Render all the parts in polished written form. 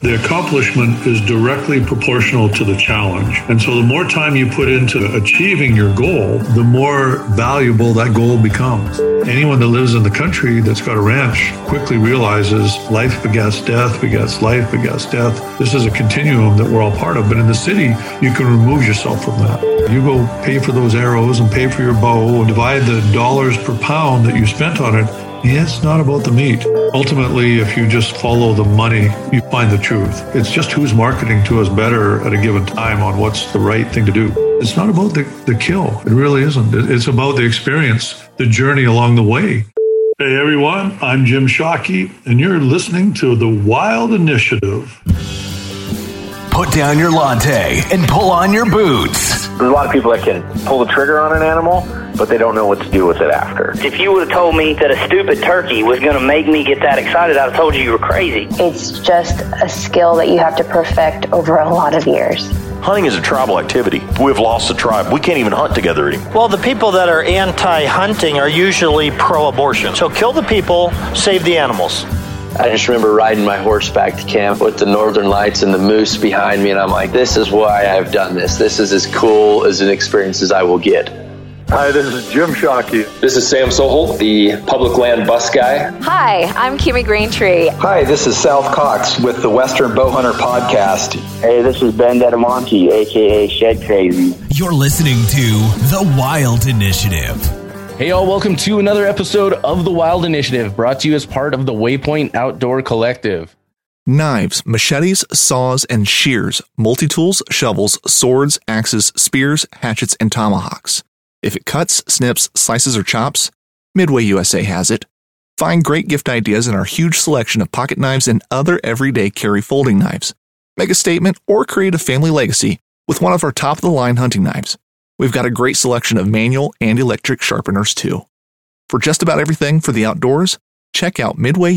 The accomplishment is directly proportional to the challenge. And so the more time you put into achieving your goal, the more valuable that goal becomes. Anyone that lives in the country that's got a ranch quickly realizes life begets death, begets life, begets death. This is a continuum that we're all part of. But in the city, you can remove yourself from that. You go pay for those arrows and pay for your bow and divide the dollars per pound that you spent on it. It's not about the meat. Ultimately, if you just follow the money, you find the truth. It's just who's marketing to us better at a given time on what's the right thing to do. It's not about the kill. It really isn't. It's about the experience, the journey along the way. Hey, everyone. I'm Jim Shockey, and you're listening to The Wild Initiative. Put down your latte and pull on your boots. There's a lot of people that can pull the trigger on an animal, but they don't know what to do with it after. If you would have told me that a stupid turkey was going to make me get that excited, I'd have told you were crazy. It's just a skill that you have to perfect over a lot of years. Hunting is a tribal activity. We've lost the tribe. We can't even hunt together anymore. Well, the people that are anti-hunting are usually pro-abortion. So kill the people, save the animals. I just remember riding my horse back to camp with the northern lights and the moose behind me, and I'm like, this is why I've done this. This is as cool as an experience as I will get. Hi, this is Jim Shockey. This is Sam Sohol, the public land bus guy. Hi, I'm Kimmy Greentree. Hi, this is South Cox with the Western Bowhunter Podcast. Hey, this is Ben Dedamonte, a.k.a. Shed Crazy. You're listening to The Wild Initiative. Hey y'all, welcome to another episode of The Wild Initiative, brought to you as part of the Waypoint Outdoor Collective. Knives, machetes, saws, and shears, multi-tools, shovels, swords, axes, spears, hatchets, and tomahawks. If it cuts, snips, slices, or chops, Midway USA has it. Find great gift ideas in our huge selection of pocket knives and other everyday carry folding knives. Make a statement or create a family legacy with one of our top-of-the-line hunting knives. We've got a great selection of manual and electric sharpeners, too. For just about everything for the outdoors, check out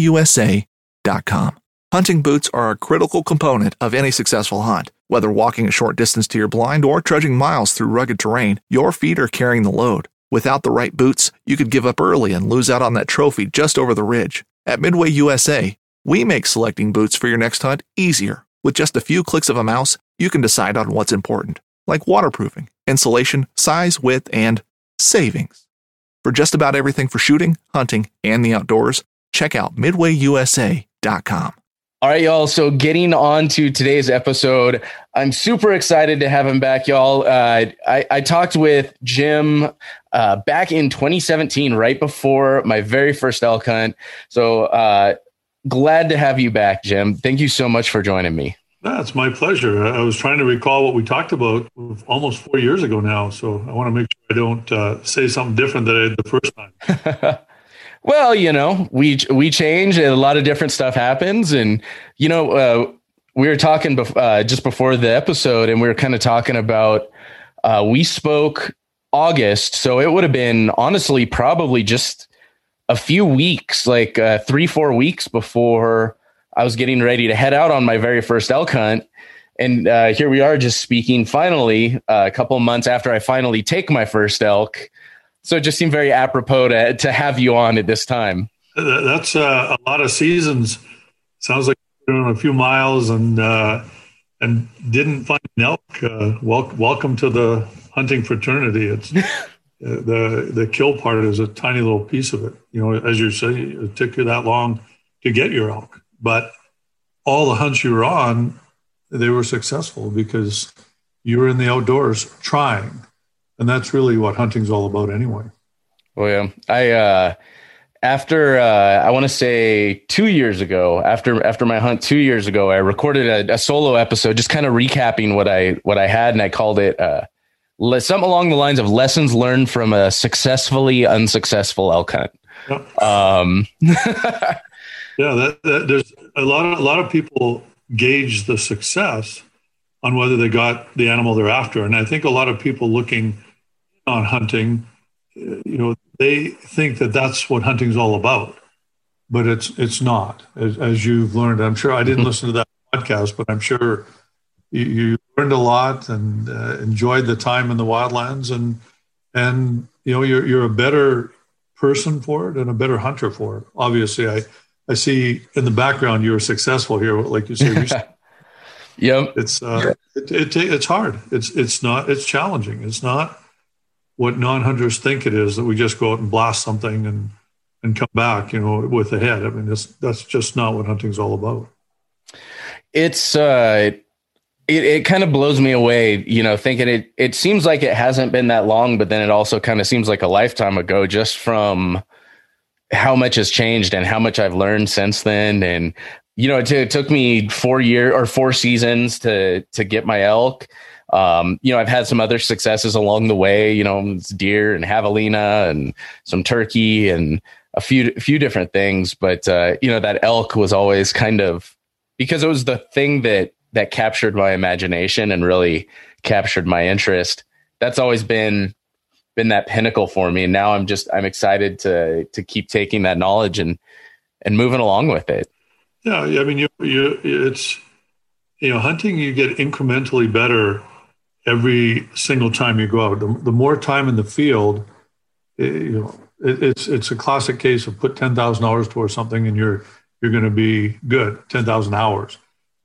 MidwayUSA.com. Hunting boots are a critical component of any successful hunt. Whether walking a short distance to your blind or trudging miles through rugged terrain, your feet are carrying the load. Without the right boots, you could give up early and lose out on that trophy just over the ridge. At Midway USA, we make selecting boots for your next hunt easier. With just a few clicks of a mouse, you can decide on what's important, like waterproofing, insulation, size, width, and savings. For just about everything for shooting, hunting, and the outdoors, check out MidwayUSA.com. All right, y'all. So getting on to today's episode, I'm super excited to have him back, y'all. I talked with Jim back in 2017, right before my very first elk hunt. So glad to have you back, Jim. Thank you so much for joining me. That's my pleasure. I was trying to recall what we talked about almost 4 years ago now, so I want to make sure I don't say something different than I did the first time. Well, you know, we change and a lot of different stuff happens. And, you know, we were talking just before the episode and we were kind of talking about we spoke August. So it would have been honestly probably just a few weeks, like 3-4 weeks before I was getting ready to head out on my very first elk hunt. And here we are just speaking finally a couple of months after I finally take my first elk. So it just seemed very apropos to have you on at this time. That's a lot of seasons. Sounds like you're doing a few miles and didn't find an elk. Welcome to the hunting fraternity. It's the kill part is a tiny little piece of it. You know, as you say, it took you that long to get your elk, but all the hunts you were on, they were successful because you were in the outdoors trying. And that's really what hunting's all about anyway. Oh, yeah. After I want to say 2 years ago, after my hunt 2 years ago, I recorded a solo episode just kind of recapping what I had. And I called it something along the lines of lessons learned from a successfully unsuccessful elk hunt. Yep. Yeah, there's a lot of people gauge the success on whether they got the animal they're after. And I think a lot of people looking on hunting, you know, they think that that's what hunting's all about, but it's not, as you've learned. I'm sure I didn't listen to that podcast, but I'm sure you learned a lot and enjoyed the time in the wildlands, and you know, you're a better person for it and a better hunter for it. Obviously, I see in the background you were successful here, like you say, Yep. It's hard. It's challenging. It's not what non-hunters think it is, that we just go out and blast something and come back, with a head. I mean, that's just not what hunting's all about. It's it kind of blows me away, thinking it seems like it hasn't been that long, but then it also kind of seems like a lifetime ago, just from how much has changed and how much I've learned since then. And, it took me 4 seasons to get my elk. I've had some other successes along the way, deer and javelina and some turkey and a few different things. But, that elk was always kind of, because it was the thing that captured my imagination and really captured my interest. That's always been that pinnacle for me. And now I'm excited to keep taking that knowledge and moving along with it. Yeah. I mean, it's, hunting, you get incrementally better every single time you go out. The more time in the field, it's a classic case of put $10,000 towards something and you're going to be good. 10,000 hours.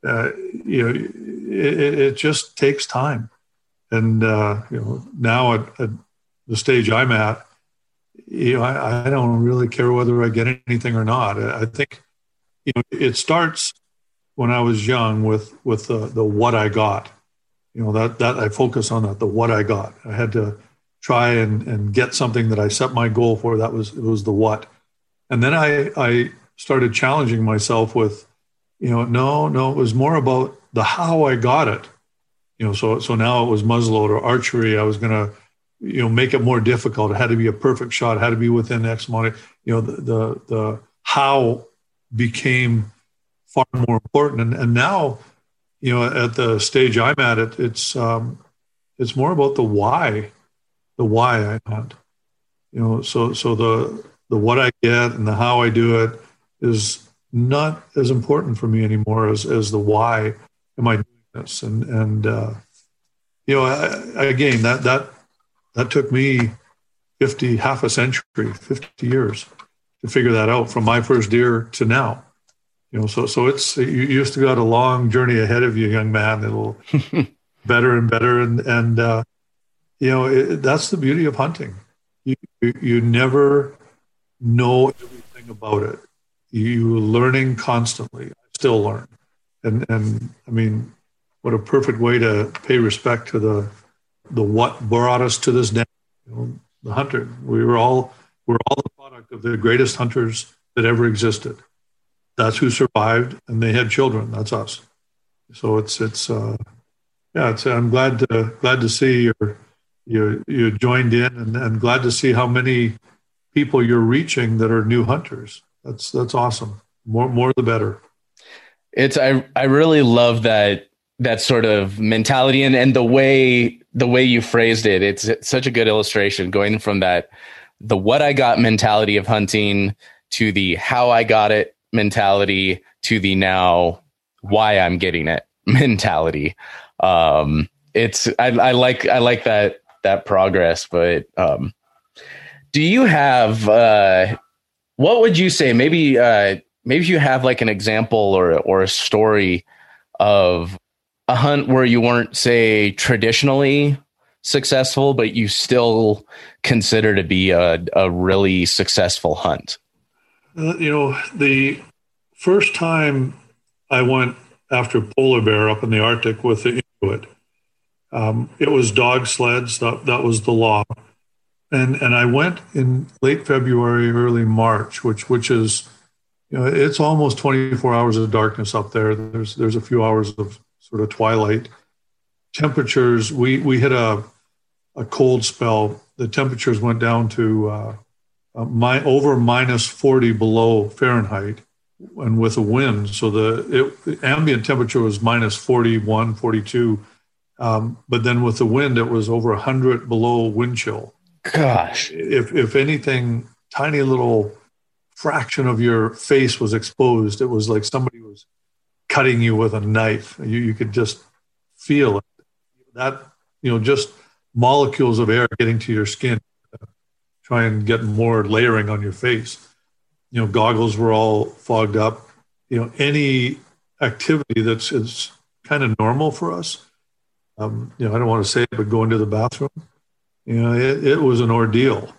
It just takes time. And, now at the stage I'm at, I don't really care whether I get anything or not. I think, it starts when I was young with the what I got, that I focus on that, the what I got. I had to try and get something that I set my goal for. It was the what. And then I started challenging myself with, no, it was more about the how I got it. So now it was muzzleloader or archery. I was going to, make it more difficult. It had to be a perfect shot. It had to be within X amount of, the how became far more important. And now, at the stage I'm at, it's more about the why I hunt. So the what I get and the how I do it is not as important for me anymore as the why am I doing this. And again, that took me half a century, 50 years to figure that out, from my first deer to now. So it's, you still got a long journey ahead of you, young man. It'll better and better. And that's the beauty of hunting. You never know everything about it. You learning constantly. I still learn. And I mean, what a perfect way to pay respect to the what brought us to this day. The hunter. We're all the product of the greatest hunters that ever existed. That's who survived, and they had children. That's us. So I'm glad to see you joined in, and glad to see how many people you're reaching that are new hunters. That's awesome. More the better. I really love that sort of mentality and the way you phrased it. It's such a good illustration, going from the what I got mentality of hunting to the how I got it mentality to the now why I'm getting it mentality. I like that progress, but do you have what would you say, maybe if you have like an example or a story of a hunt where you weren't, say, traditionally successful, but you still consider to be a really successful hunt? The first time I went after polar bear up in the Arctic with the Inuit, it was dog sleds. That was the law. And I went in late February, early March, which is, it's almost 24 hours of darkness up there. There's a few hours of sort of twilight. Temperatures, we hit a cold spell. The temperatures went down to over minus 40 below Fahrenheit, and with a wind. So the ambient temperature was minus 41, 42. But then with the wind, it was over 100 below wind chill. Gosh. If anything, tiny little fraction of your face was exposed, it was like somebody was cutting you with a knife. You could just feel it. That, just molecules of air getting to your skin, try and get more layering on your face. Goggles were all fogged up. Any activity that's kind of normal for us. I don't want to say it, but going to the bathroom, it was an ordeal.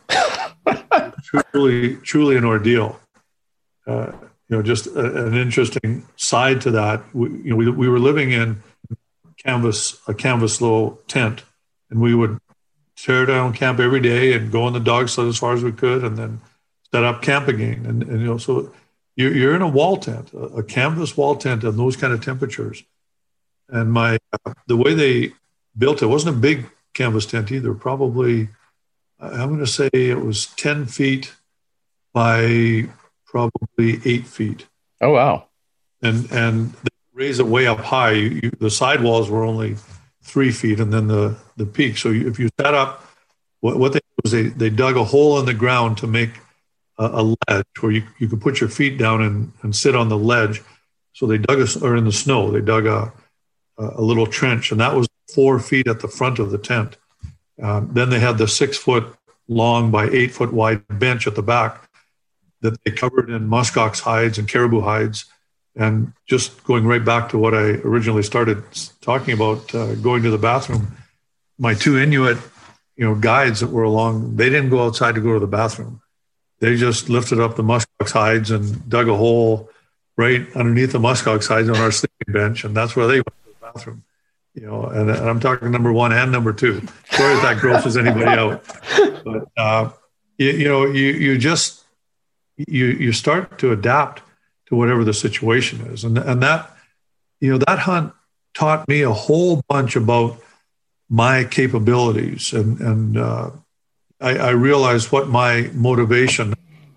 truly an ordeal. Just an interesting side to that. We were living in a canvas little tent, and we would tear down camp every day and go on the dog sled as far as we could, and then set up camp again. And so you're in a wall tent, a canvas wall tent, and those kind of temperatures. And the way they built it wasn't a big canvas tent either. Probably, I'm going to say it was 10 feet by probably 8 feet. Oh, wow. And they raised it way up high. The sidewalls were only 3 feet, and then the peak. So if you sat up, what they did was they dug a hole in the ground to make a ledge where you could put your feet down and sit on the ledge. So they dug or in the snow, they dug a little trench, and that was 4 feet at the front of the tent. Then they had the 6 foot long by 8 foot wide bench at the back that they covered in muskox hides and caribou hides. And just going right back to what I originally started talking about, going to the bathroom, my 2 Inuit, guides that were along, they didn't go outside to go to the bathroom. They just lifted up the muskox hides and dug a hole right underneath the muskox hides on our sleeping bench, and that's where they went to the bathroom. And I'm talking number 1 and number 2. Sorry if that grosses anybody out, but you start to adapt to whatever the situation is, and that that hunt taught me a whole bunch about my capabilities, and I realized what my motivation.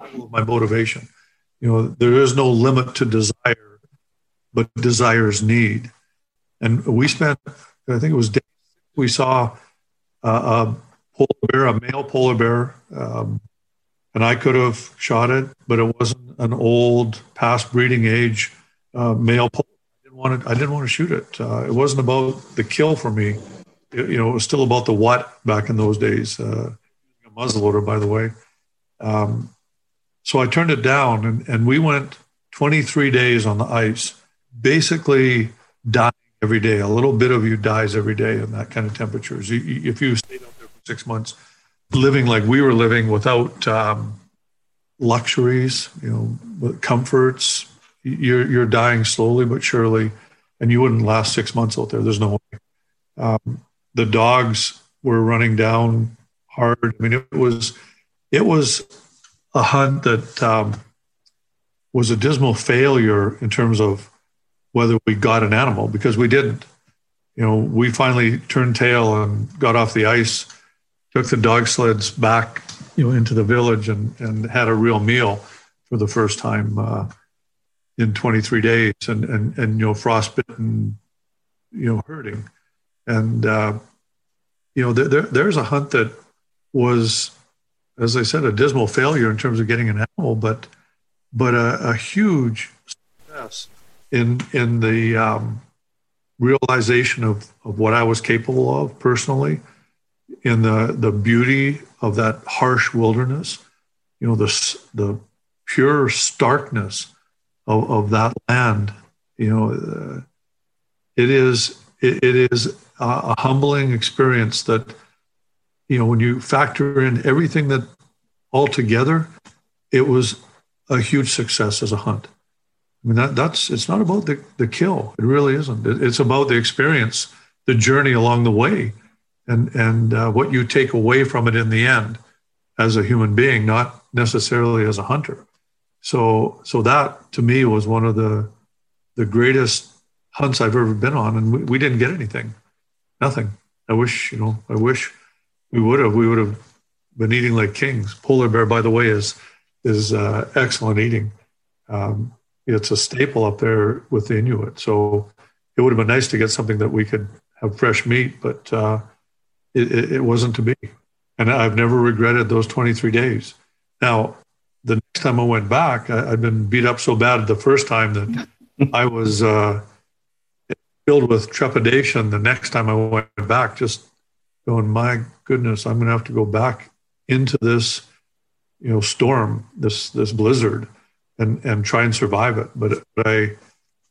There is no limit to desire, but desires need. And we spent, I think it was days, we saw a polar bear, a male polar bear, and I could have shot it, but it wasn't an old, past breeding age male polar. I didn't want to shoot it. It wasn't about the kill for me. It was still about the what back in those days. A muzzleloader, by the way. So I turned it down, and we went 23 days on the ice, basically dying every day. A little bit of you dies every day in that kind of temperatures. If you stayed out there for 6 months, living like we were living without luxuries, with comforts, you're dying slowly but surely, and you wouldn't last 6 months out there. There's no way. The dogs were running down hard. I mean, it was a hunt that was a dismal failure in terms of whether we got an animal, because we didn't. We finally turned tail and got off the ice, took the dog sleds back, into the village and had a real meal for the first time in 23 days, and frostbitten, hurting. And, there's a hunt that was, as I said, a dismal failure in terms of getting an animal, but a huge success in the realization of what I was capable of personally, in the beauty of that harsh wilderness, the pure starkness of that land. It is a humbling experience that, when you factor in everything that all together, it was a huge success as a hunt. I mean, it's not about the kill. It really isn't. It's about the experience, the journey along the way, and what you take away from it in the end as a human being, not necessarily as a hunter. So that to me was one of the greatest hunts I've ever been on, and we didn't get anything, nothing. I wish we would have been eating like kings. Polar bear, by the way, is excellent eating. It's a staple up there with the Inuit. So it would have been nice to get something that we could have fresh meat, but it wasn't to be. And I've never regretted those 23 days. Now, the next time I went back, I'd been beat up so bad the first time that I was filled with trepidation the next time I went back, just going, my goodness, I'm going to have to go back into this, storm, this blizzard, and try and survive it. But I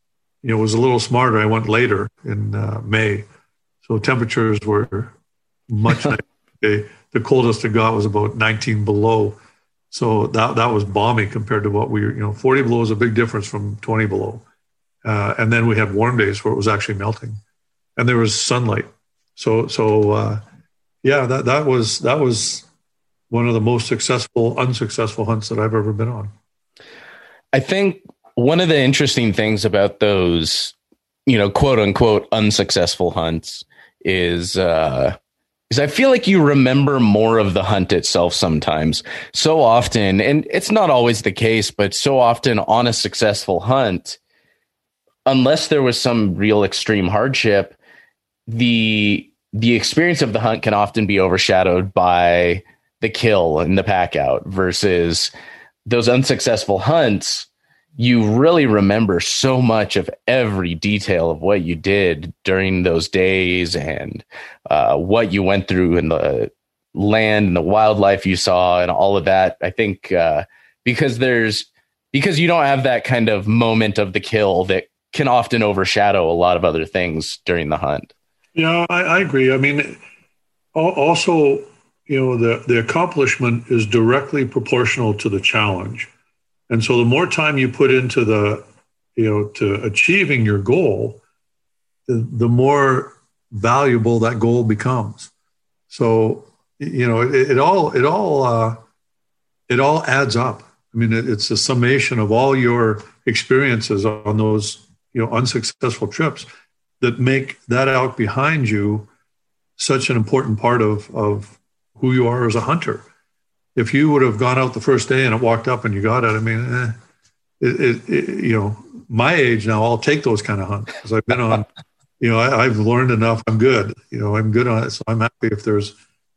it was a little smarter. I went later in May. So temperatures were much nicer. The coldest it got was about 19 below. So that was balmy compared to what 40 below is a big difference from 20 below. And then we had warm days where it was actually melting and there was sunlight. So that was one of the most unsuccessful hunts that I've ever been on. I think one of the interesting things about those, quote unquote, unsuccessful hunts is I feel like you remember more of the hunt itself sometimes. So often, and it's not always the case, but so often on a successful hunt, unless there was some real extreme hardship, the experience of the hunt can often be overshadowed by the kill and the pack out versus those unsuccessful hunts. You really remember so much of every detail of what you did during those days and what you went through in the land and the wildlife you saw and all of that. I think because you don't have that kind of moment of the kill that can often overshadow a lot of other things during the hunt. Yeah, I agree. I mean, also, the accomplishment is directly proportional to the challenge. And so the more time you put into to achieving your goal, the more valuable that goal becomes. So, it all adds up. I mean, it's a summation of all your experiences on those, unsuccessful trips that make that out behind you such an important part of who you are as a hunter. If you would have gone out the first day and it walked up and you got it, I mean, my age now, I'll take those kind of hunts because I've been on, I've learned enough. I'm good. I'm good on it. So I'm happy if the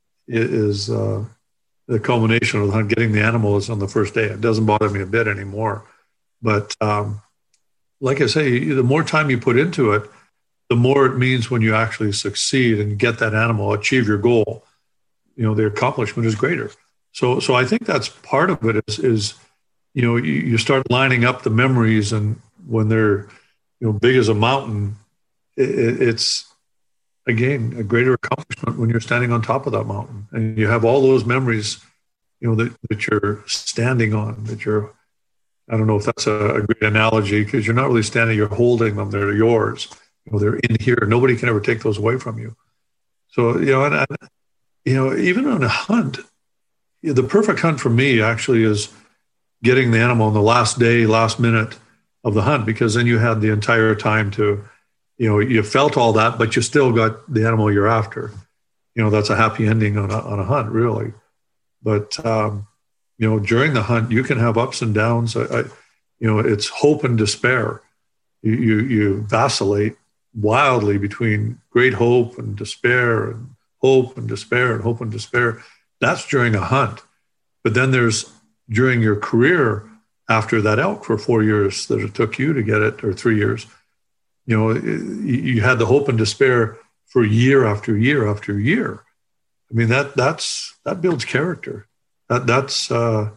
culmination of the hunt, getting the animal is on the first day. It doesn't bother me a bit anymore. But like I say, the more time you put into it, the more it means when you actually succeed and get that animal, achieve your goal, the accomplishment is greater. So I think that's part of it is you start lining up the memories, and when they're, big as a mountain, it's, again, a greater accomplishment when you're standing on top of that mountain and you have all those memories, that you're standing on, I don't know if that's a great analogy because you're not really standing, you're holding them, they're yours, they're in here. Nobody can ever take those away from you. So, even on a hunt, the perfect hunt for me actually is getting the animal on the last minute of the hunt, because then you had the entire time to, you felt all that, but you still got the animal you're after. That's a happy ending on a hunt, really. But, during the hunt, you can have ups and downs. It's hope and despair. You vacillate wildly between great hope and despair and hope and despair and hope and despair. That's during a hunt. But then there's during your career after that elk for 4 years that it took you to get it, or 3 years. You had the hope and despair for year after year after year. I mean, that builds character. That's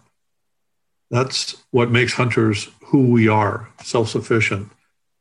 what makes hunters who we are, self-sufficient.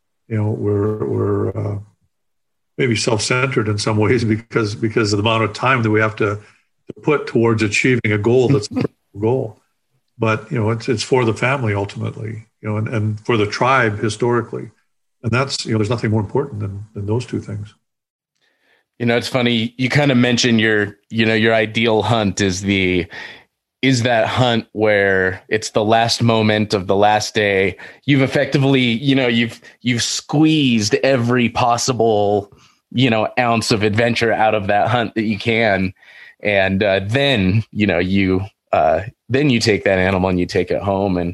We're maybe self-centered in some ways because of the amount of time that we have to put towards achieving a goal that's a personal goal. But, it's for the family ultimately, and for the tribe historically. And that's, there's nothing more important than those two things. It's funny. You kind of mentioned your ideal hunt is that hunt where it's the last moment of the last day. You've effectively, you've squeezed every possible, ounce of adventure out of that hunt that you can. And then you take that animal and you take it home. And,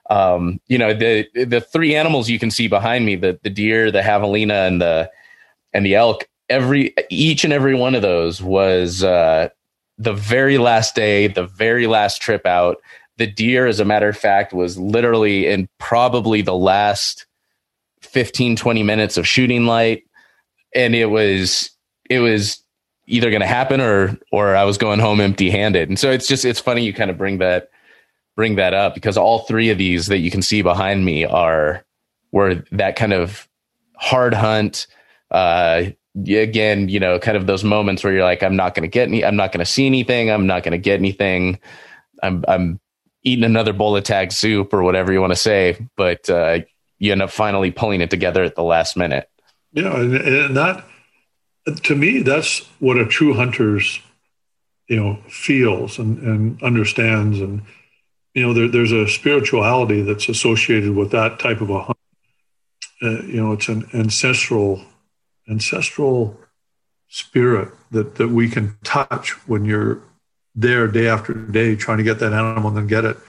the three animals you can see behind me, the deer, the javelina, and the elk, each and every one of those was the very last day, the very last trip out. The deer, as a matter of fact, was literally in probably the last 15, 20 minutes of shooting light. And it was either going to happen or I was going home empty handed. And so it's funny you kind of bring that up, because all three of these that you can see behind me were that kind of hard hunt. Again, kind of those moments where you're like, I'm not going to see anything. I'm not going to get anything. I'm eating another bowl of tag soup or whatever you want to say, but you end up finally pulling it together at the last minute. And that, to me, that's what a true hunter's, feels and understands. And, there's a spirituality that's associated with that type of a hunt. It's an ancestral spirit that we can touch when you're there day after day trying to get that animal and then get it.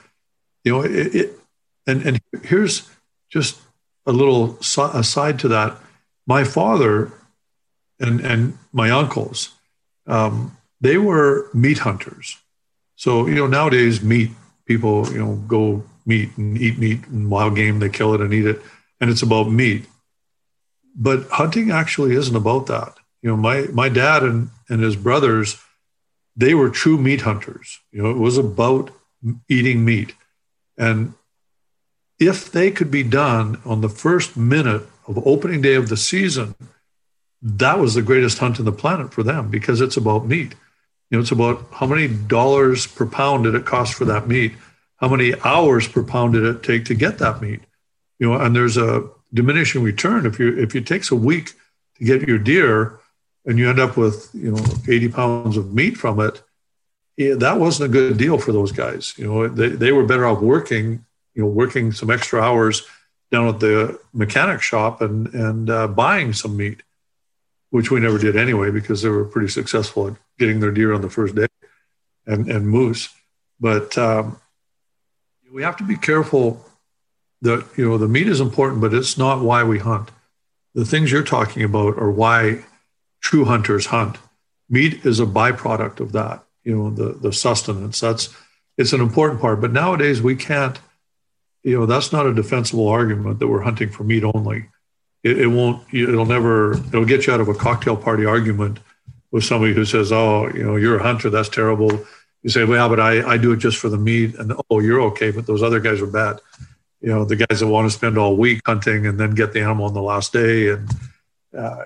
And here's just a little aside to that. My father and my uncles, they were meat hunters. So, nowadays people, go meat and eat meat and wild game, they kill it and eat it. And it's about meat. But hunting actually isn't about that. My dad and his brothers, they were true meat hunters. It was about eating meat. And if they could be done on the first minute of opening day of the season, that was the greatest hunt in the planet for them, because it's about meat. It's about how many dollars per pound did it cost for that meat? How many hours per pound did it take to get that meat? And there's a diminishing return. If it takes a week to get your deer and you end up with 80 pounds of meat from it, that wasn't a good deal for those guys. They were better off working some extra hours down at the mechanic shop and buying some meat, which we never did anyway, because they were pretty successful at getting their deer on the first day and moose. But we have to be careful. The meat is important, but it's not why we hunt. The things you're talking about are why true hunters hunt. Meat is a byproduct of that, the sustenance. It's an important part. But nowadays we can't, that's not a defensible argument that we're hunting for meat only. It'll get you out of a cocktail party argument with somebody who says, oh, you're a hunter, that's terrible. You say, well, but I do it just for the meat. And, oh, you're okay, but those other guys are bad. The guys that want to spend all week hunting and then get the animal on the last day. And, so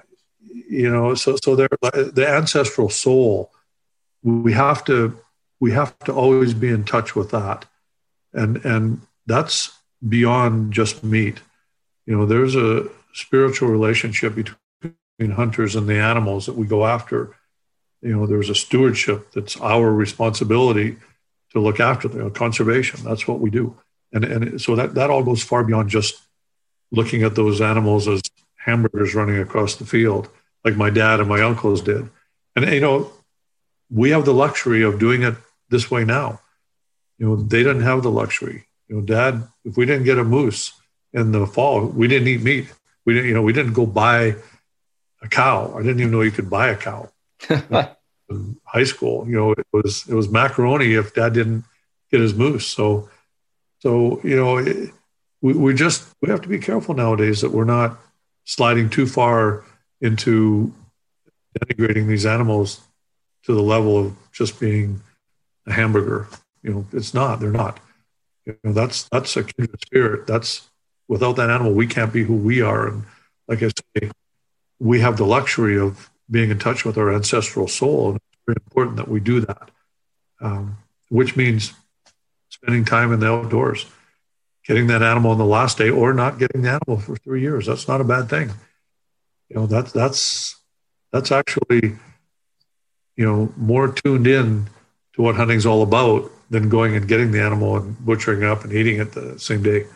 the ancestral soul, we have to always be in touch with that. And that's beyond just meat. There's a spiritual relationship between hunters and the animals that we go after. There's a stewardship that's our responsibility to look after them. Conservation, that's what we do. And so that all goes far beyond just looking at those animals as hamburgers running across the field, like my dad and my uncles did. And, we have the luxury of doing it this way now. They didn't have the luxury. Dad, if we didn't get a moose in the fall, we didn't eat meat. We didn't go buy a cow. I didn't even know you could buy a cow. In high school, it was macaroni if Dad didn't get his moose. So we have to be careful nowadays that we're not sliding too far into denigrating these animals to the level of just being a hamburger. It's not. They're not. That's a kindred spirit. That's, without that animal, we can't be who we are. And like I say, we have the luxury of being in touch with our ancestral soul, and it's very important that we do that. Which means spending time in the outdoors, getting that animal on the last day, or not getting the animal for 3 years. That's not a bad thing. That's actually, more tuned in to what hunting's all about than going and getting the animal and butchering it up and eating it the same day.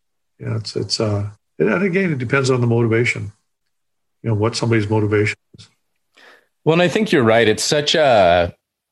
And again, it depends on the motivation, what somebody's motivation is. Well, and I think you're right. It's such a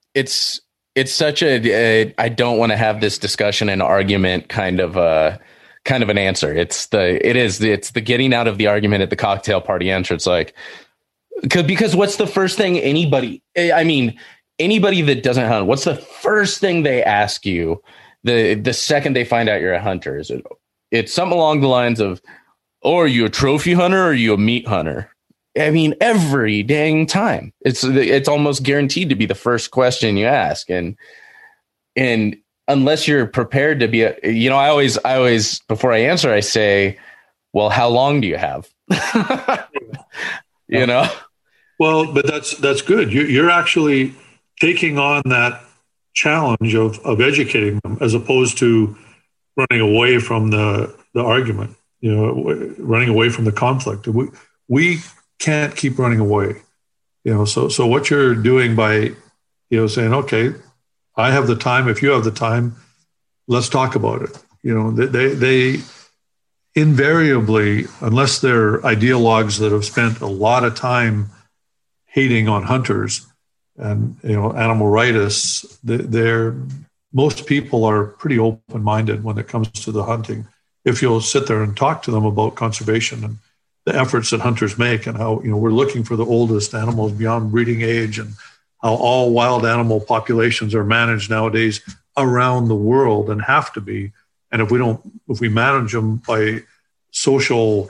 I don't want to have this discussion and argument kind of an answer. It's the getting out of the argument at the cocktail party answer. It's like, because what's the first thing anybody that doesn't hunt, what's the first thing they ask you the second they find out you're a hunter? It's something along the lines of, oh, are you a trophy hunter or are you a meat hunter? Every dang time. It's almost guaranteed to be the first question you ask. And unless you're prepared to be I always, before I answer, I say, well, how long do you have? You know? Well, but that's good. You're actually taking on that challenge of educating them as opposed to running away from the argument, running away from the conflict. We can't keep running away, so what you're doing by, saying, okay, I have the time. If you have the time, let's talk about it. They invariably, unless they're ideologues that have spent a lot of time hating on hunters and, animal rightists, most people are pretty open-minded when it comes to the hunting. If you'll sit there and talk to them about conservation and the efforts that hunters make and how, we're looking for the oldest animals beyond breeding age and how all wild animal populations are managed nowadays around the world and have to be. And if we manage them by social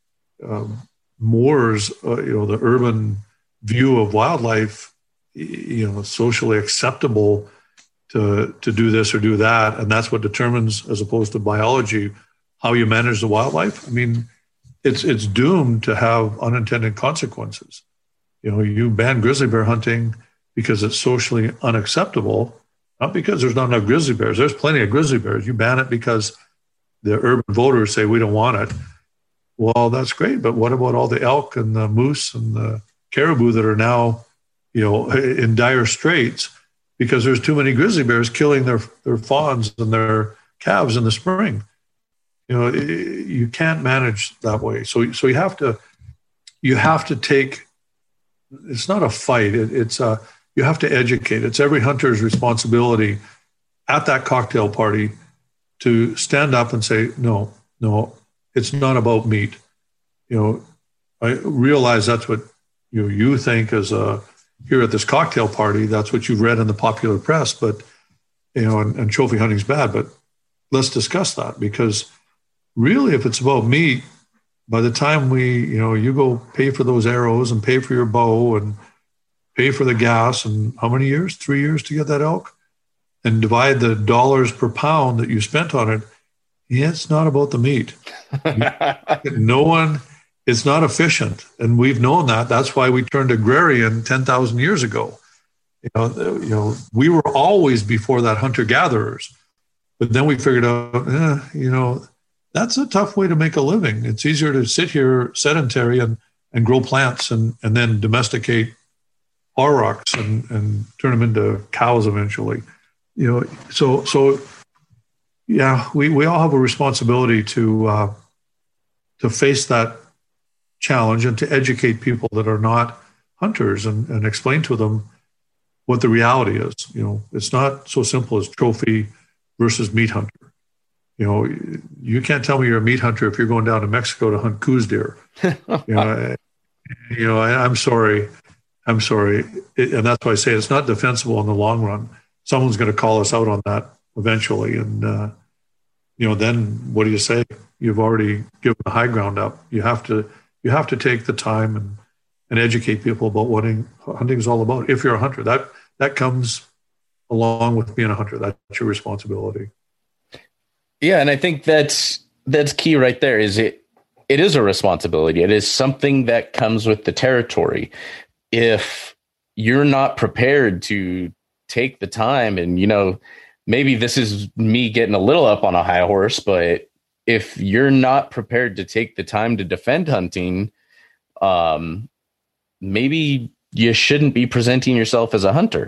mores, the urban view of wildlife, socially acceptable to do this or do that. And that's what determines, as opposed to biology, how you manage the wildlife. I mean, it's doomed to have unintended consequences. You ban grizzly bear hunting because it's socially unacceptable, not because there's not enough grizzly bears. There's plenty of grizzly bears. You ban it because the urban voters say we don't want it. Well, that's great, but what about all the elk and the moose and the caribou that are now, in dire straits because there's too many grizzly bears killing their fawns and their calves in the spring? You can't manage that way. So you have to take. It's not a fight. You have to educate. It's every hunter's responsibility at that cocktail party to stand up and say, no, it's not about meat. I realize that's what you think as here at this cocktail party, that's what you've read in the popular press, but, and trophy hunting's bad, but let's discuss that, because really, if it's about meat, by the time you go pay for those arrows and pay for your bow and pay for the gas, and how many years? 3 years to get that elk, and divide the dollars per pound that you spent on it. Yeah, it's not about the meat. It's not efficient. And we've known that. That's why we turned agrarian 10,000 years ago. We were always before that hunter-gatherers. But then we figured out, that's a tough way to make a living. It's easier to sit here sedentary and grow plants and then domesticate aurochs and turn them into cows eventually. So yeah, we all have a responsibility to face that challenge and to educate people that are not hunters and explain to them what the reality is. It's not so simple as trophy versus meat hunter. You can't tell me you're a meat hunter if you're going down to Mexico to hunt Coues deer. I'm sorry. And that's why I say it's not defensible in the long run. Someone's going to call us out on that eventually. And, then what do you say? You've already given the high ground up. You have to take the time and educate people about what hunting is all about. If you're a hunter, that comes along with being a hunter. That's your responsibility. Yeah. And I think that's key right there. Is it is a responsibility. It is something that comes with the territory. If you're not prepared to take the time, and, maybe this is me getting a little up on a high horse, but if you're not prepared to take the time to defend hunting, maybe you shouldn't be presenting yourself as a hunter.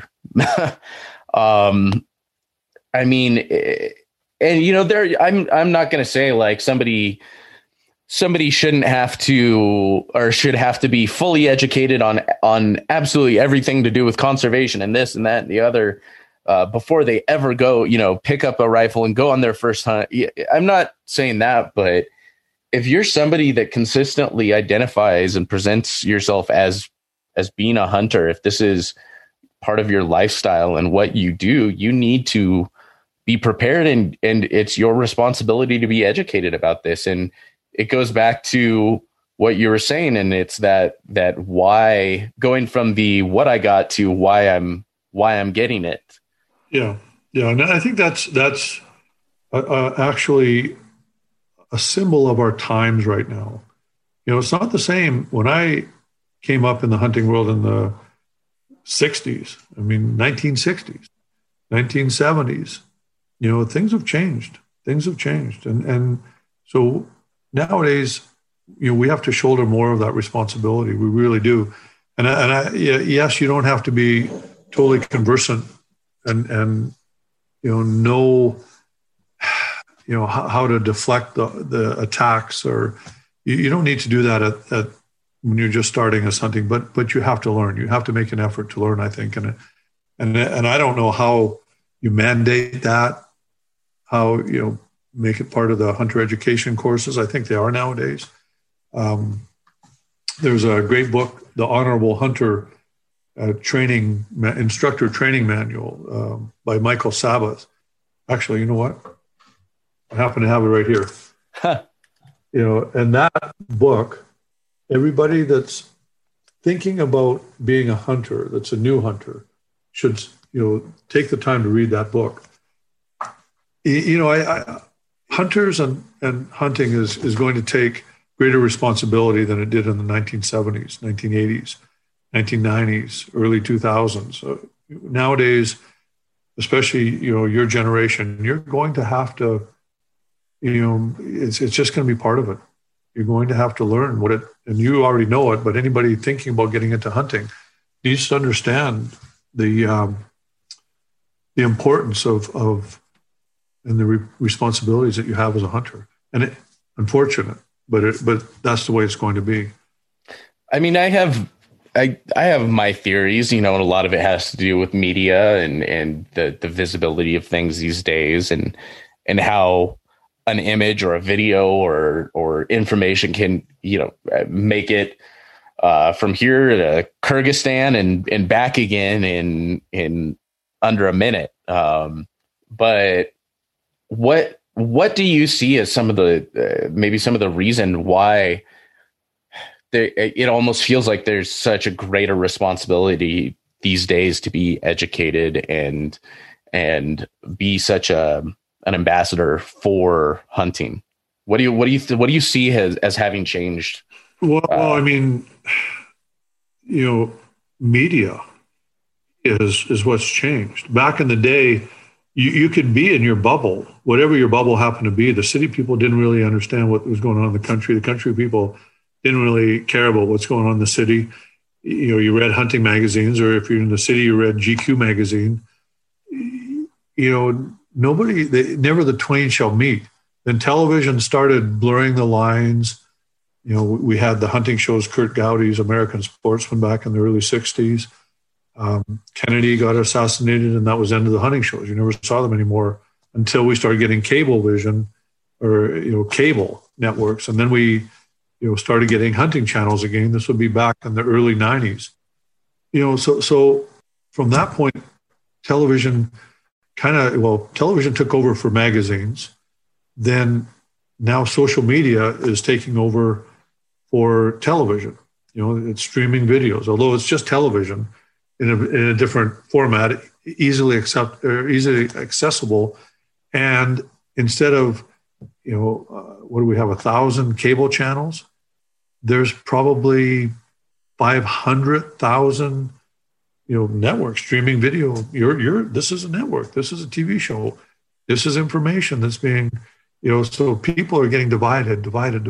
I mean, and I'm not going to say like somebody shouldn't have to or should have to be fully educated on absolutely everything to do with conservation and this and that and the other before they ever go, pick up a rifle and go on their first hunt. I'm not saying that, but if you're somebody that consistently identifies and presents yourself as being a hunter, if this is part of your lifestyle and what you do, you need to be prepared, and it's your responsibility to be educated about this. And it goes back to what you were saying, and it's that why, going from the what I got to why I'm getting it. Yeah, and I think that's actually a symbol of our times right now. It's not the same. When I came up in the hunting world in the 60s, 1960s, 1970s, things have changed. Things have changed. And so nowadays, we have to shoulder more of that responsibility. We really do. Yes, you don't have to be totally conversant and know how to deflect the attacks, or you don't need to do that at when you're just starting as hunting, but you have to learn. You have to make an effort to learn, I think. And I don't know how you mandate that, how make it part of the hunter education courses. I think they are nowadays. There's a great book, The Honorable Hunter Instructor Training Manual by Michael Sabbath. Actually, you know what? I happen to have it right here. And that book, everybody that's thinking about being a hunter, that's a new hunter, should take the time to read that book. Hunters and hunting is going to take greater responsibility than it did in the 1970s, 1980s, 1990s, early 2000s. So nowadays, especially your generation, you're going to have to, it's just going to be part of it. You're going to have to learn and you already know it, but anybody thinking about getting into hunting needs to understand the importance of and the responsibilities that you have as a hunter. And unfortunate, but that's the way it's going to be. I have my theories, and a lot of it has to do with media and the visibility of things these days, and how an image or a video or information can, make it from here to Kyrgyzstan and back again in under a minute. But what do you see as some of the maybe some of the reason why it almost feels like there's such a greater responsibility these days to be educated and be such an ambassador for hunting? What do you see as having changed? Well, media is what's changed. Back in the day, you could be in your bubble, whatever your bubble happened to be. The city people didn't really understand what was going on in the country. The country people didn't really care about what's going on in the city. You read hunting magazines, or if you're in the city, you read GQ magazine. Never the twain shall meet. Then television started blurring the lines. We had the hunting shows, Kurt Gowdy's American Sportsman back in the early 60s. Kennedy got assassinated, and that was the end of the hunting shows. You never saw them anymore until we started getting cable vision or, cable networks. And then we, started getting hunting channels again. This would be back in the early 90s. So from that point, television television took over for magazines. Then now social media is taking over for television. It's streaming videos, although it's just television in a different format, easily accessible. And instead of, what do we have, 1,000 cable channels? There's probably 500,000, networks streaming video. This is a network. This is a TV show. This is information that's being, so people are getting divided,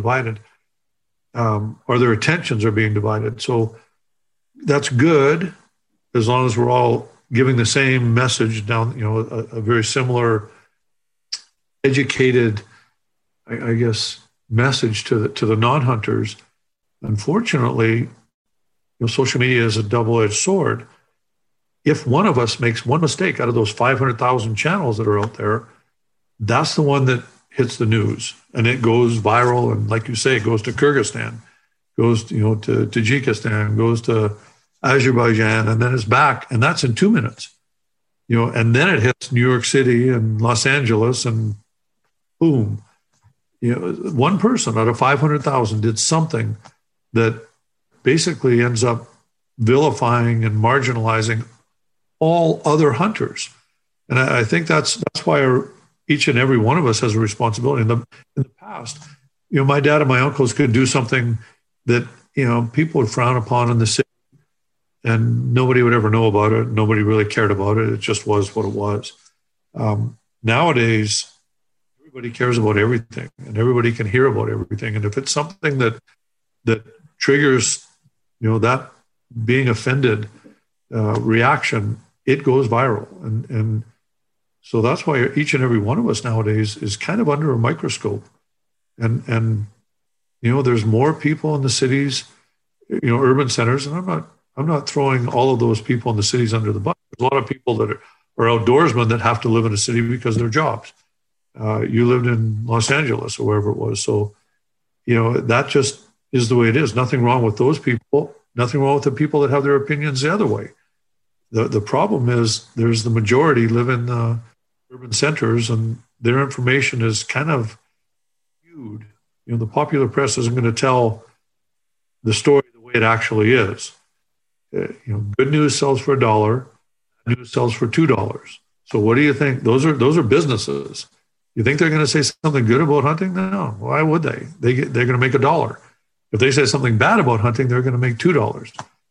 or their attentions are being divided. So that's good, as long as we're all giving the same message down, a very similar educated, I guess, message to the non-hunters. Unfortunately, social media is a double-edged sword. If one of us makes one mistake out of those 500,000 channels that are out there, that's the one that hits the news, and it goes viral. And like you say, it goes to Kyrgyzstan, goes to Tajikistan, goes to Azerbaijan, and then it's back, and that's in 2 minutes. And then it hits New York City and Los Angeles, and boom. One person out of 500,000 did something that basically ends up vilifying and marginalizing all other hunters. And I think that's why each and every one of us has a responsibility. In the past, my dad and my uncles could do something that, people would frown upon in the city, and nobody would ever know about it. Nobody really cared about it. It just was what it was. Nowadays, everybody cares about everything, and everybody can hear about everything. And if it's something that triggers, that being offended reaction, it goes viral. And so that's why each and every one of us nowadays is kind of under a microscope. And there's more people in the cities, urban centers, and I'm not throwing all of those people in the cities under the bus. There's a lot of people that are outdoorsmen that have to live in a city because of their jobs. You lived in Los Angeles or wherever it was. So, that just is the way it is. Nothing wrong with those people. Nothing wrong with the people that have their opinions the other way. The problem is there's the majority live in the urban centers, and their information is kind of skewed. The popular press isn't going to tell the story the way it actually is. Good news sells for $1. Bad news sells for $2. So what do you think? Those are businesses. You think they're going to say something good about hunting? No. Why would they? They're going to make $1. If they say something bad about hunting, they're going to make $2.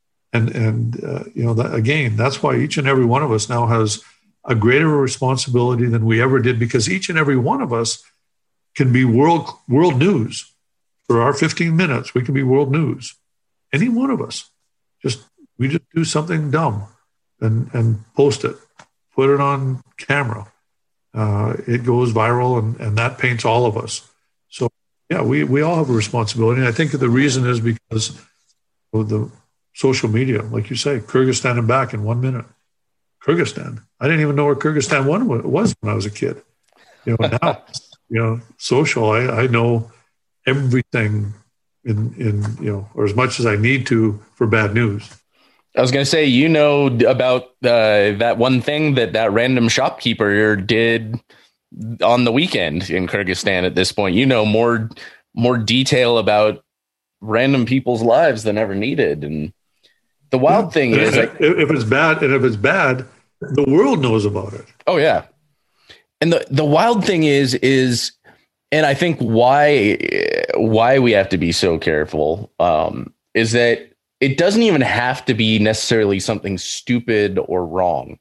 Again, that's why each and every one of us now has a greater responsibility than we ever did, because each and every one of us can be world news. For our 15 minutes, we can be world news. Any one of us. We just do something dumb and post it, put it on camera. It goes viral, and that paints all of us. So, yeah, we all have a responsibility. And I think the reason is because of the social media. Like you say, Kyrgyzstan and back in 1 minute. Kyrgyzstan. I didn't even know where Kyrgyzstan was when I was a kid. Now, social, I know everything in or as much as I need to for bad news. I was going to say, about that one thing that random shopkeeper did on the weekend in Kyrgyzstan at this point. More detail about random people's lives than ever needed. And the wild thing is, if it's bad, the world knows about it. Oh, yeah. And the wild thing is, and I think why we have to be so careful is that it doesn't even have to be necessarily something stupid or wrong.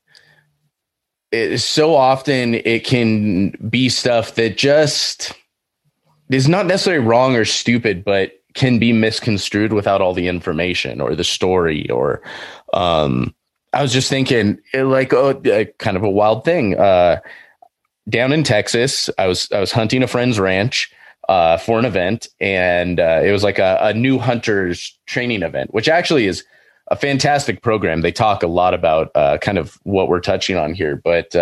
So often it can be stuff that just is not necessarily wrong or stupid, but can be misconstrued without all the information or the story. Or I was just thinking, kind of a wild thing. Down in Texas, I was hunting a friend's ranch for an event, and it was like a new hunters training event, which actually is a fantastic program. They talk a lot about kind of what we're touching on here. But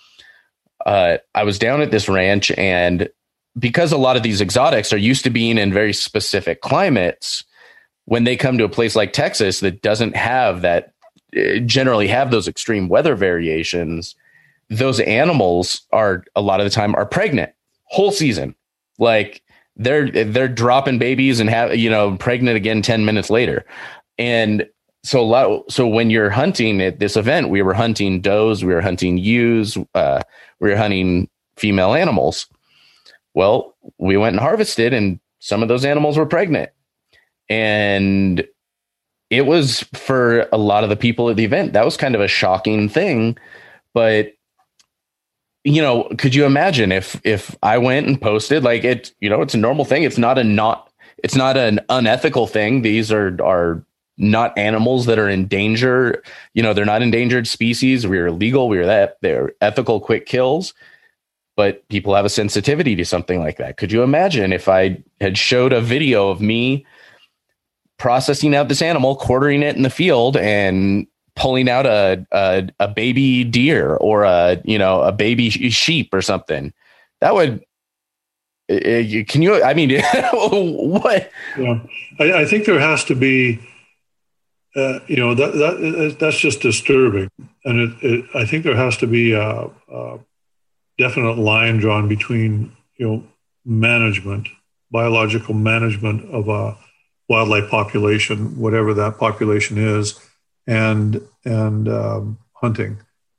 I was down at this ranch, and because a lot of these exotics are used to being in very specific climates, when they come to a place like Texas that doesn't have that, generally have those extreme weather variations, those animals are a lot of the time are pregnant whole season. Like they're dropping babies and have, pregnant again 10 minutes later. And so when you're hunting at this event, we were hunting does, we were hunting ewes, we were hunting female animals. Well, we went and harvested, and some of those animals were pregnant. And it was, for a lot of the people at the event, that was kind of a shocking thing. But, could you imagine if I went and posted, like, it, it's a normal thing. It's not an unethical thing. These are not animals that are in danger. They're not endangered species. We're legal. They're ethical, quick kills. But people have a sensitivity to something like that. Could you imagine if I had showed a video of me processing out this animal, quartering it in the field, and pulling out a baby deer or a baby sheep or something? That would, can you, I mean, what? Yeah. I think there has to be, that's just disturbing. And I think there has to be a definite line drawn between, management, biological management of a wildlife population, whatever that population is, and hunting.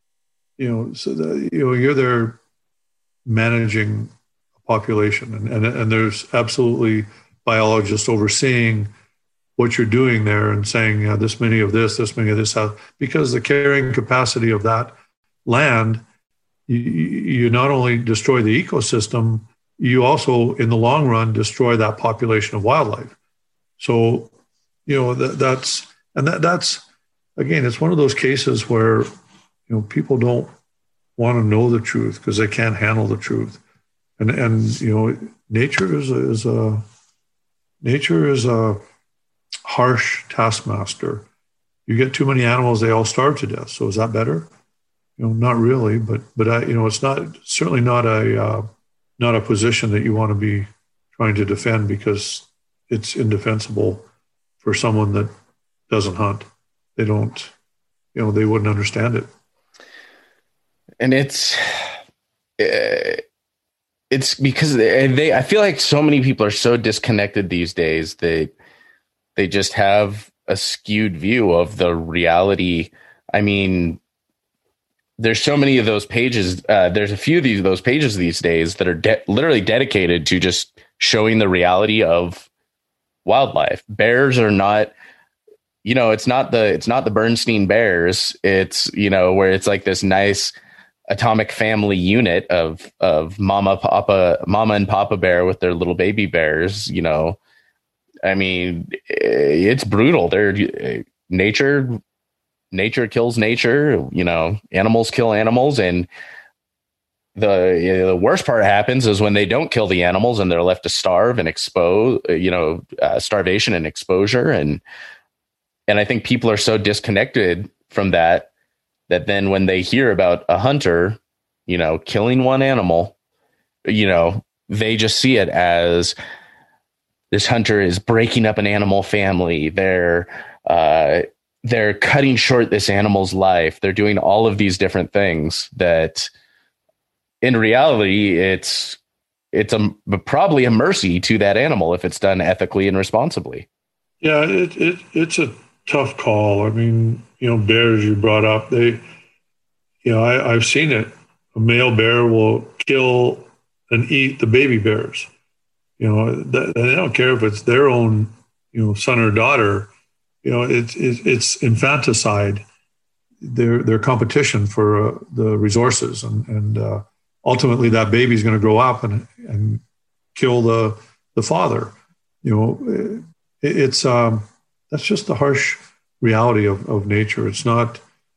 You're there managing a population, and there's absolutely biologists overseeing what you're doing there and saying this many of this many of this, because the carrying capacity of that land, you not only destroy the ecosystem, you also, in the long run, destroy that population of wildlife. So, that's again, it's one of those cases where, people don't want to know the truth because they can't handle the truth. And nature is a harsh taskmaster. You get too many animals, they all starve to death. So is that better? Not really, but it's certainly not a position that you want to be trying to defend, because it's indefensible for someone that doesn't hunt. They don't, they wouldn't understand it. And it's because I feel like so many people are so disconnected these days that they just have a skewed view of the reality. I mean, there's so many of those pages. There's a few of those pages these days that are literally dedicated to just showing the reality of wildlife. Bears are not, it's not the Bernstein Bears. It's, where it's like this nice atomic family unit of mama and papa bear with their little baby bears. I mean, it's brutal. Nature kills nature, animals kill animals. And the worst part happens is when they don't kill the animals and they're left to starve and expose, starvation and exposure. And I think people are so disconnected from that then when they hear about a hunter, killing one animal, they just see it as this hunter is breaking up an animal family. They're cutting short this animal's life. They're doing all of these different things that in reality, it's probably a mercy to that animal if it's done ethically and responsibly. Yeah, it's a tough call. I mean, bears you brought up, I've seen it. A male bear will kill and eat the baby bears. They don't care if it's their own, son or daughter. It's infanticide. Their competition for the resources, and ultimately that baby's going to grow up and kill the father. It's that's just the harsh reality of nature. It's not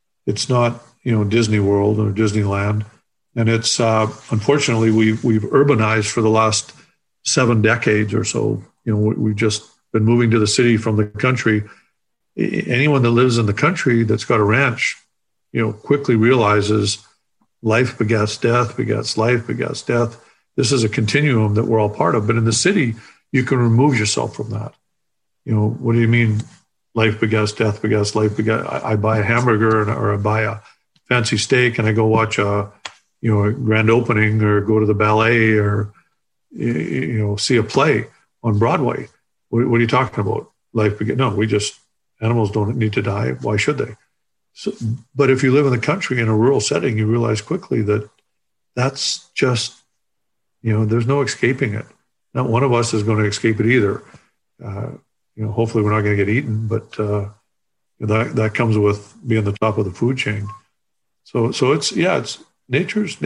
Disney World or Disneyland, and it's unfortunately we've urbanized for the last 7 decades or so. We've just been moving to the city from the country. Anyone that lives in the country that's got a ranch, quickly realizes life begets death, begets life, begets death. This is a continuum that we're all part of. But in the city, you can remove yourself from that. What do you mean life begets death, begets life, begets? I buy a hamburger or I buy a fancy steak and I go watch a grand opening or go to the ballet or, see a play on Broadway. What are you talking about? Life begets? No, animals don't need to die. Why should they? So, but if you live in the country in a rural setting, you realize quickly that that's just, there's no escaping it. Not one of us is going to escape it either. Hopefully we're not going to get eaten, but that comes with being the top of the food chain. So it's nature's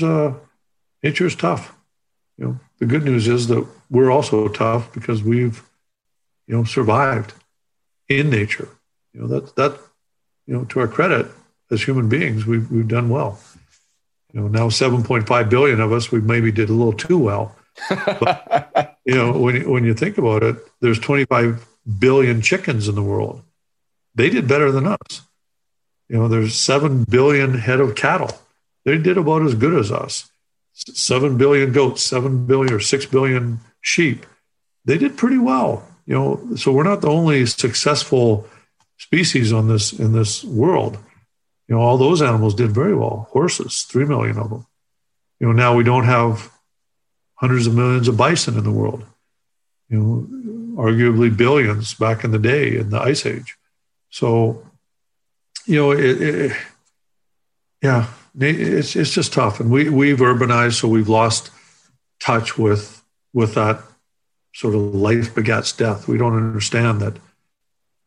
tough. The good news is that we're also tough because we've, survived in nature. That to our credit as human beings, we've done well. Now 7.5 billion of us, we maybe did a little too well. But, when you think about it, there's 25 billion chickens in the world. They did better than us. There's 7 billion head of cattle. They did about as good as us. 7 billion goats, 7 billion or 6 billion sheep. They did pretty well. So we're not the only successful species in this world. All those animals did very well. Horses, 3 million of them. Now we don't have hundreds of millions of bison in the world. Arguably billions back in the day in the Ice Age. So, it's just tough. And we've urbanized, so we've lost touch with that sort of life begets death. We don't understand that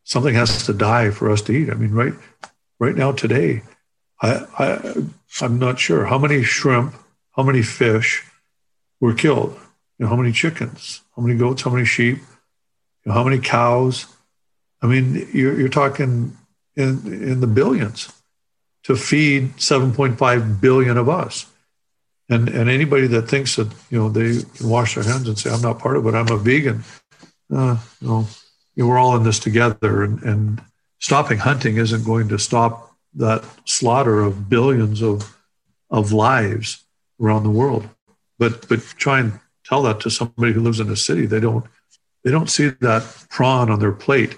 something has to die for us to eat. I mean, right now today, I'm not sure how many shrimp, how many fish were killed. How many chickens, how many goats, how many sheep, how many cows. I mean, you're talking in the billions to feed 7.5 billion of us. And anybody that thinks that, they can wash their hands and say, I'm not part of it, I'm a vegan. We're all in this together. And stopping hunting isn't going to stop that slaughter of billions of lives around the world. But try and tell that to somebody who lives in a city. They don't see that prawn on their plate.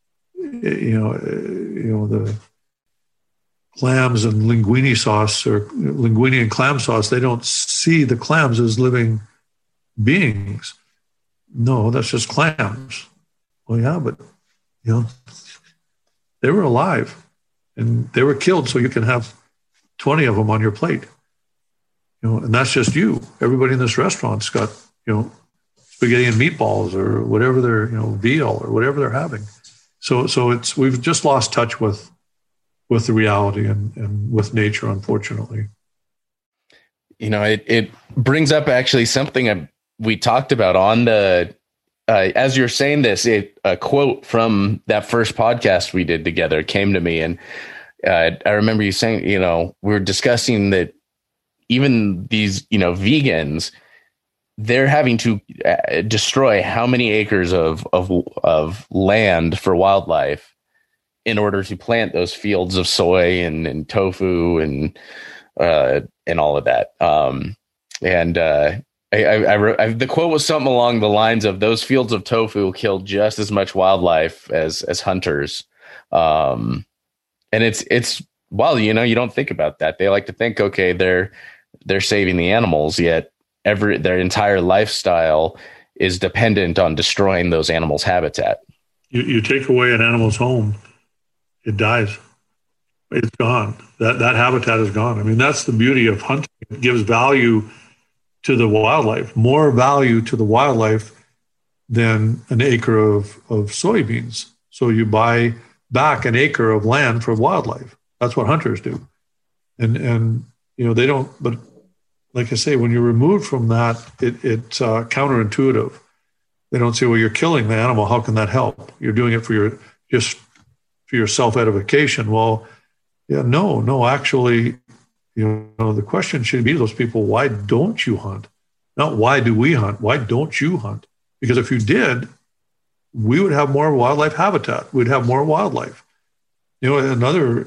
The clams and linguine sauce, or linguine and clam sauce, they don't see the clams as living beings. No, that's just clams. Well, yeah, but they were alive and they were killed so you can have 20 of them on your plate. And that's just you. Everybody in this restaurant's got, spaghetti and meatballs or whatever they're, veal or whatever they're having. So we've just lost touch with the reality and with nature, unfortunately. It brings up actually something we talked about on the, as you're saying this, a quote from that first podcast we did together came to me. And I remember you saying, we were discussing that even these, vegans, they're having to destroy how many acres of land for wildlife in order to plant those fields of soy and tofu and all of that. The quote was something along the lines of, those fields of tofu kill just as much wildlife as hunters. And it's well, you don't think about that. They like to think, okay, they're saving the animals, yet their entire lifestyle is dependent on destroying those animals' habitat. You take away an animal's home, it dies. It's gone. That habitat is gone. I mean, that's the beauty of hunting. It gives value to the wildlife, more value to the wildlife than an acre of soybeans. So you buy back an acre of land for wildlife. That's what hunters do. And they don't, but like I say, when you're removed from that, it's counterintuitive. They don't say, well, you're killing the animal. How can that help? You're doing it for your self-edification. Well, yeah, no, actually, the question should be to those people, why don't you hunt? Not why do we hunt? Why don't you hunt? Because if you did, we would have more wildlife habitat. We'd have more wildlife. Another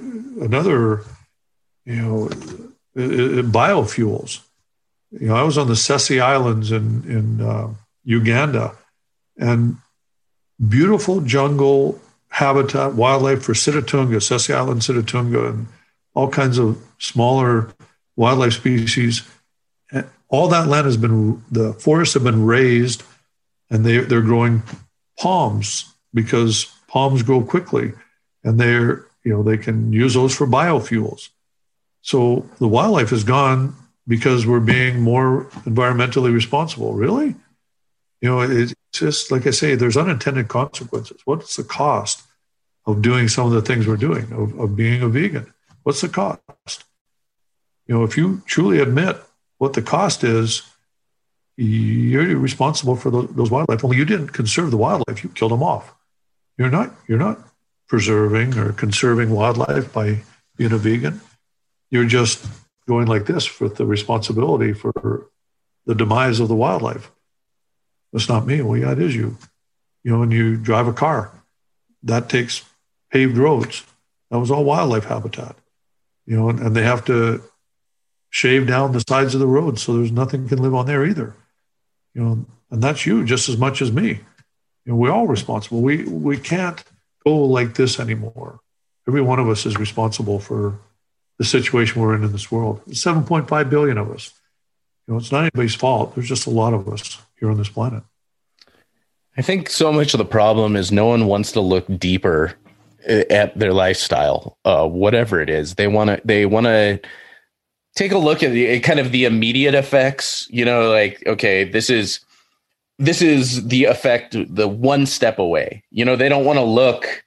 biofuels. I was on the Sesi Islands in Uganda, and beautiful jungle habitat, wildlife for Sitatunga, Sesi Island Sitatunga, and all kinds of smaller wildlife species. And all that land the forests have been raised, and they're growing palms because palms grow quickly, and they can use those for biofuels. So the wildlife is gone because we're being more environmentally responsible. Really? It's just, like I say, there's unintended consequences. What's the cost of doing some of the things we're doing, of being a vegan? What's the cost? If you truly admit what the cost is, you're responsible for those wildlife. Only you didn't conserve the wildlife, you killed them off. You're not preserving or conserving wildlife by being a vegan. You're just going like this with the responsibility for the demise of the wildlife. It's not me. Well, yeah, it is you. When you drive a car, that takes paved roads. That was all wildlife habitat. And they have to shave down the sides of the road so there's nothing can live on there either. And that's you just as much as me. We're all responsible. We can't go like this anymore. Every one of us is responsible for the situation we're in this world. 7.5 billion of us. It's not anybody's fault. There's just a lot of us here on this planet. I think so much of the problem is no one wants to look deeper at their lifestyle, whatever it is. They want to take a look at the immediate effects. Okay, this is the effect, the one step away. They don't want to look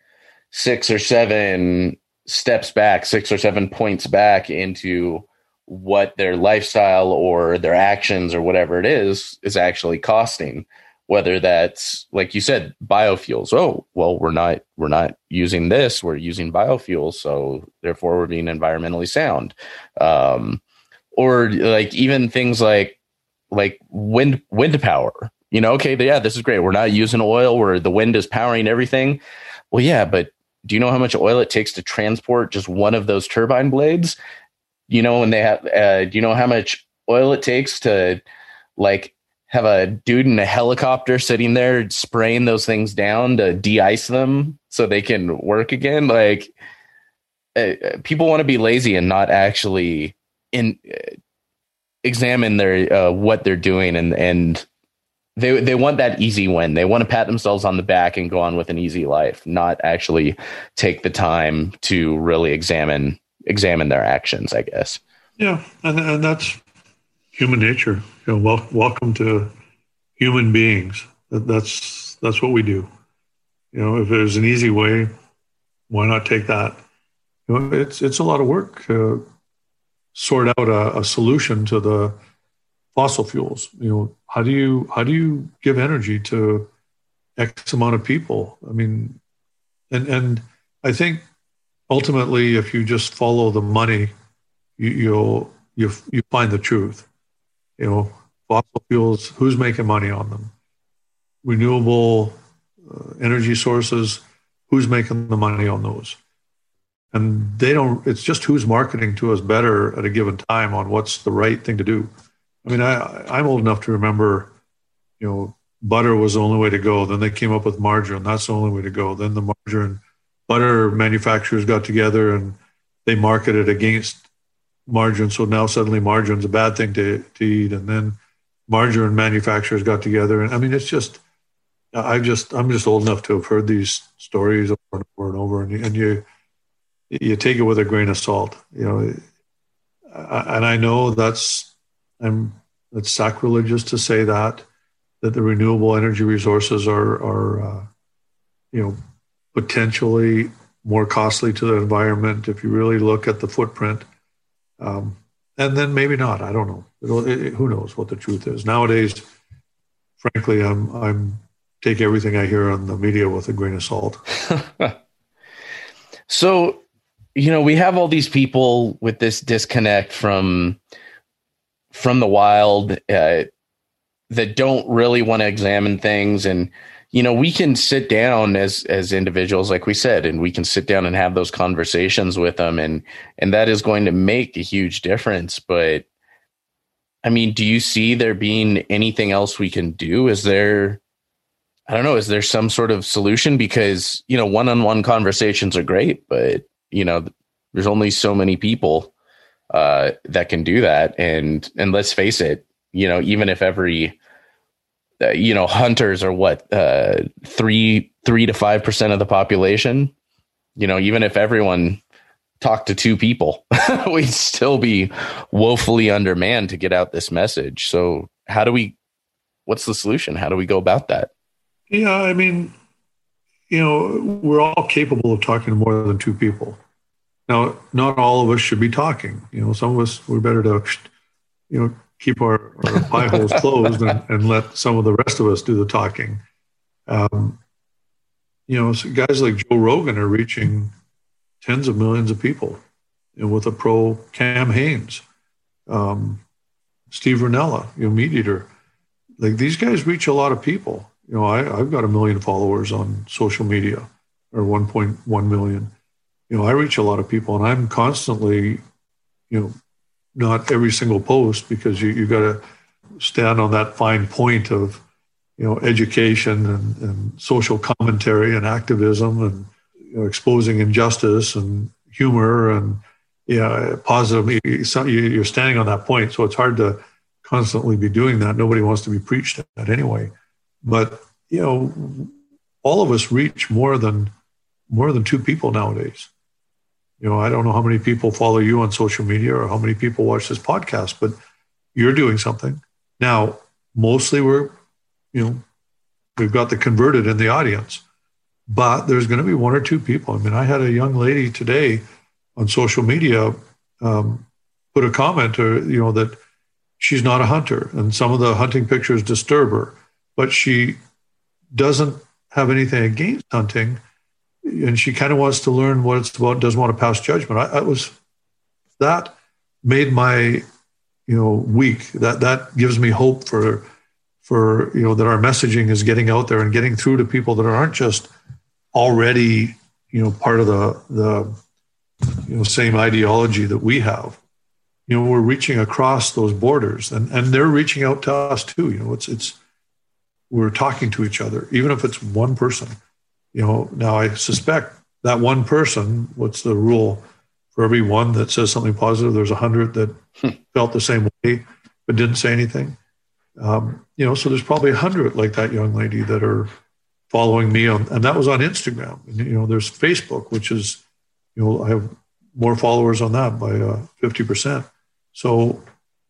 6 or 7 steps back, 6 or 7 points back into what their lifestyle or their actions or whatever it is actually costing. Whether that's, like you said, biofuels. Oh, well, we're not using this. We're using biofuels, so therefore we're being environmentally sound. Or like even things like wind power. Okay, yeah, this is great. We're not using oil where the wind is powering everything. Well, yeah, but do you know how much oil it takes to transport just one of those turbine blades? And they have. Do you know how much oil it takes to have a dude in a helicopter sitting there spraying those things down to de-ice them so they can work again? People want to be lazy and not actually examine their what they're doing, and they want that easy win. They want to pat themselves on the back and go on with an easy life, not actually take the time to really examine their actions, I guess. Yeah, and that's human nature. Welcome to human beings. That's what we do. If there's an easy way, why not take that? It's a lot of work to sort out a solution to the fossil fuels. How do you give energy to X amount of people? I mean, and I think ultimately, if you just follow the money, you find the truth. Fossil fuels, who's making money on them? Renewable energy sources, who's making the money on those? And it's just who's marketing to us better at a given time on what's the right thing to do. I mean, I'm old enough to remember, butter was the only way to go. Then they came up with margarine. That's the only way to go. Then the margarine butter manufacturers got together and they marketed against margarine. So now suddenly margarine's a bad thing to eat. And then margarine manufacturers got together. And I mean, it's just, I'm just old enough to have heard these stories over and over and over. And you take it with a grain of salt, and I know that's sacrilegious to say that the renewable energy resources are potentially more costly to the environment if you really look at the footprint. And then maybe not. I don't know. Who knows what the truth is nowadays? Frankly, I'm take everything I hear on the media with a grain of salt. So, we have all these people with this disconnect from the wild that don't really want to examine things. And, we can sit down as individuals, like we said, and we can sit down and have those conversations with them. And that is going to make a huge difference. But I mean, do you see there being anything else we can do? Is there some sort of solution? Because, one-on-one conversations are great, but there's only so many people that can do that. And let's face it, even if every, hunters are 3 to 5% of the population, even if everyone talked to 2 people, we'd still be woefully undermanned to get out this message. So what's the solution? How do we go about that? Yeah, I mean, we're all capable of talking to more than 2 people. Now, not all of us should be talking. Some of us, we're better to, keep our pie holes closed and let some of the rest of us do the talking. So guys like Joe Rogan are reaching tens of millions of people, with a pro Cam Haines, Steve Rinella, Meat Eater. Like, these guys reach a lot of people. I've got 1 million followers on social media, or 1.1 million. I reach a lot of people, and I'm constantly, not every single post, because you got to stand on that fine point of, education and social commentary and activism and exposing injustice and humor and positive. You're standing on that point, so it's hard to constantly be doing that. Nobody wants to be preached at anyway. But all of us reach more than 2 people nowadays. I don't know how many people follow you on social media or how many people watch this podcast, but you're doing something. Now, mostly we've got the converted in the audience. but there's going to be one or two people. I mean, I had a young lady today on social media put a comment, that she's not a hunter, and some of the hunting pictures disturb her, but she doesn't have anything against hunting, and she kind of wants to learn what it's about, doesn't want to pass judgment. That made my, week. That gives me hope for that our messaging is getting out there and getting through to people that aren't just already, part of the same ideology that we have. We're reaching across those borders, and they're reaching out to us too. We're talking to each other, even if it's one person. Now I suspect that one person, what's the rule? For every one that says something positive, there's 100 that felt the same way but didn't say anything. So there's probably 100 like that young lady that are following me and that was on Instagram. And, there's Facebook, which is, I have more followers on that by 50%. So,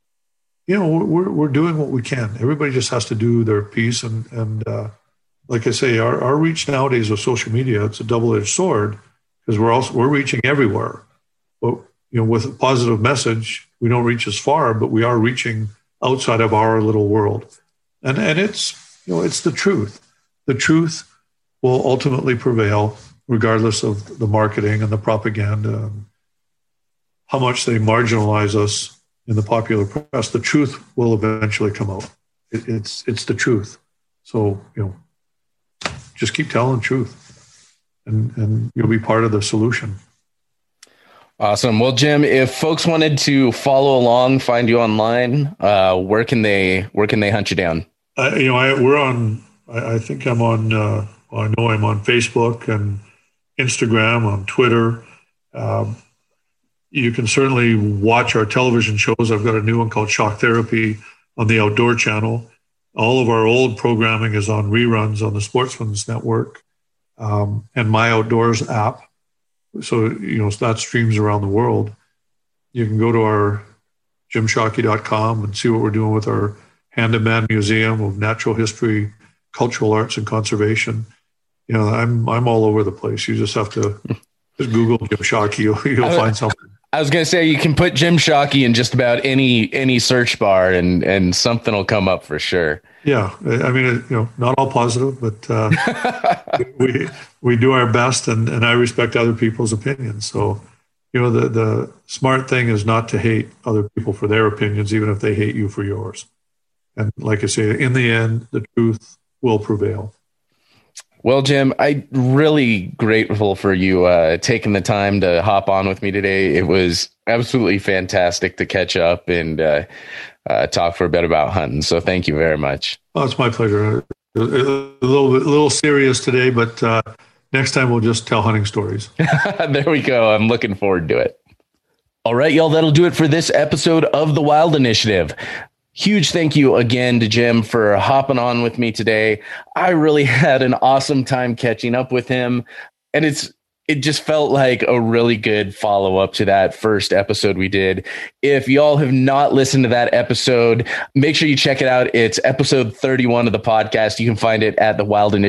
we're doing what we can. Everybody just has to do their piece. And like I say, our reach nowadays with social media, it's a double-edged sword because we're reaching everywhere. But, with a positive message, we don't reach as far, but we are reaching outside of our little world. And it's, it's the truth. The truth will ultimately prevail regardless of the marketing and the propaganda and how much they marginalize us in the popular press. The truth will eventually come out. It's the truth. So, just keep telling the truth and you'll be part of the solution. Awesome. Well, Jim, if folks wanted to follow along, find you online, where can they hunt you down? We're on, I think I'm on, I know I'm on Facebook and Instagram, on Twitter. You can certainly watch our television shows. I've got a new one called Shock Therapy on the Outdoor Channel. All of our old programming is on reruns on the Sportsman's Network and My Outdoors app. So, that streams around the world. You can go to our jimshockey.com and see what we're doing with our Hand-in-Man Museum of Natural History, Cultural Arts, and Conservation. I'm all over the place. You just have to just Google Jim Shockey. You'll find something. I was going to say, you can put Jim Shockey in just about any search bar and something will come up for sure. Yeah. I mean, not all positive, but we do our best and I respect other people's opinions. So, the smart thing is not to hate other people for their opinions, even if they hate you for yours. And like I say, in the end, the truth will prevail. Well, Jim, I'm really grateful for you taking the time to hop on with me today. It was absolutely fantastic to catch up and talk for a bit about hunting. So thank you very much. Oh, it's my pleasure. A little serious today, but next time we'll just tell hunting stories. There we go. I'm looking forward to it. All right, y'all, that'll do it for this episode of The Wild Initiative. Huge thank you again to Jim for hopping on with me today. I really had an awesome time catching up with him, and it just felt like a really good follow-up to that first episode we did. If y'all have not listened to that episode, make sure you check it out. It's episode 31 of the podcast. You can find it at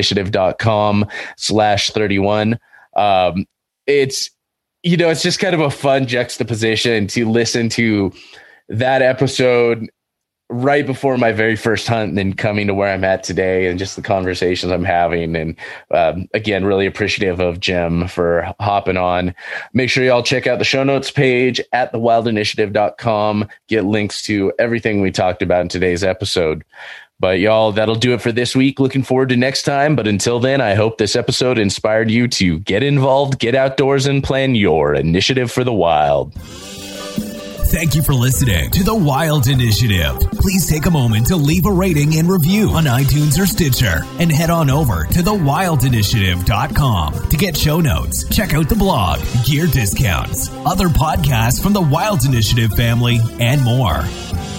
thewildinitiative.com/31. It's just kind of a fun juxtaposition to listen to that episode right before my very first hunt and then coming to where I'm at today and just the conversations I'm having. And again, really appreciative of Jim for hopping on. Make sure y'all check out the show notes page at thewildinitiative.com. Get links to everything we talked about in today's episode. But y'all, that'll do it for this week. Looking forward to next time. But until then, I hope this episode inspired you to get involved, get outdoors, and plan your initiative for the wild. Thank you for listening to The Wild Initiative. Please take a moment to leave a rating and review on iTunes or Stitcher, and head on over to thewildinitiative.com to get show notes, check out the blog, gear discounts, other podcasts from the Wild Initiative family, and more.